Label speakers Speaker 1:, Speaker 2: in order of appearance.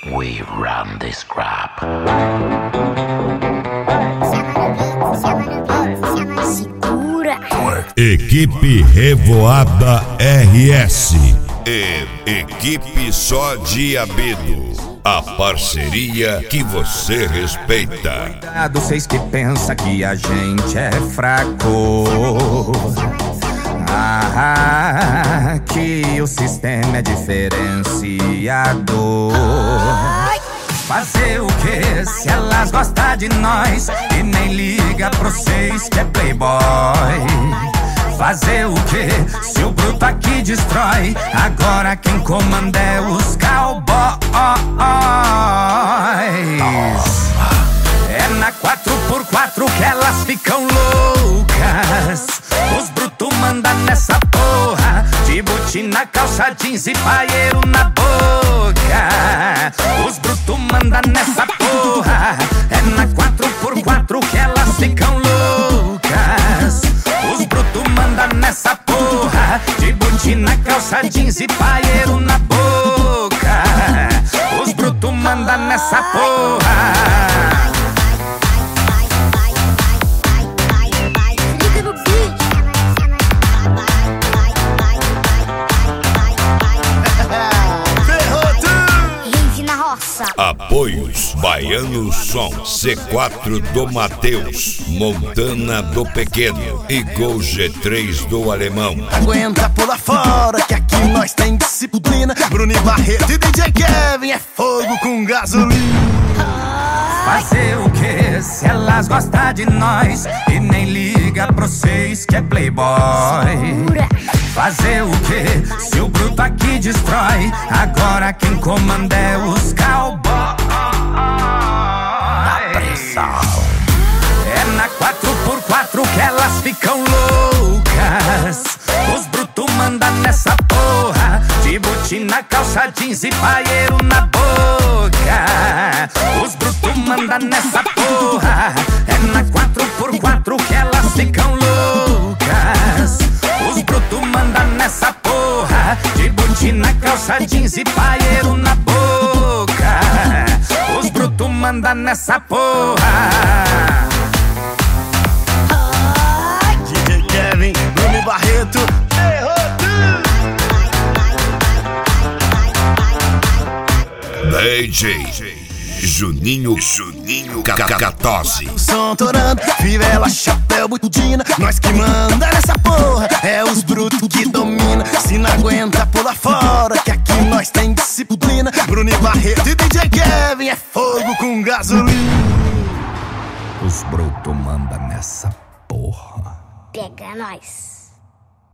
Speaker 1: We run this crap.
Speaker 2: Segura.
Speaker 3: Equipe Revoada RS
Speaker 4: e Equipe Só Diabedo. A parceria que você respeita.
Speaker 5: Cuidado, vocês que pensam que a gente é fraco. Que o sistema é diferenciado. Fazer o que se elas gostam de nós e nem liga pra vocês que é playboy? Fazer o que se o bruto aqui destrói? Agora quem comanda é os cowboys. É na 4x4 que elas ficam loucas. Os brutos mandam nessa porra, de botina, calça jeans e paieiro na boca. Os brutos mandam nessa porra. É na 4x4 que elas ficam loucas. Os brutos mandam nessa porra, de botina, calça jeans e paieiro na boca. Os brutos mandam nessa porra.
Speaker 4: Apoios: Baiano Som, C4 do Mateus, Montana do Pequeno e Gol G3 do Alemão.
Speaker 6: Aguenta pular fora que aqui nós tem disciplina. Bruno Barreto e DJ Kevin é fogo com gasolina.
Speaker 5: Fazer o que se elas gostam de nós e nem liga pra vocês que é playboy? Fazer o que se o bruto aqui destrói? Agora quem comanda é os cowboys.
Speaker 1: Dá pressão.
Speaker 5: É na 4x4 que elas ficam loucas. Os brutos mandam nessa porra, de botina, calça jeans e paieiro na boca. Os brutos mandam nessa porra. É na 4x4 que elas ficam loucas. Os brutos mandam nessa porra, de botina, calça jeans e paieiro na boca. Os brutos mandam nessa porra.
Speaker 6: DJ Kevin, Bruno Barreto,
Speaker 4: DJ Juninho Cacatose.
Speaker 6: som torando, fivela, chapéu, butudina. Nós que manda nessa porra, é os brutos que domina. Se não aguenta, pula fora, que aqui nós tem disciplina. Bruno Barreto e DJ Kevin é fogo com gasolina.
Speaker 5: Os brutos mandam nessa porra.
Speaker 2: Pega nós.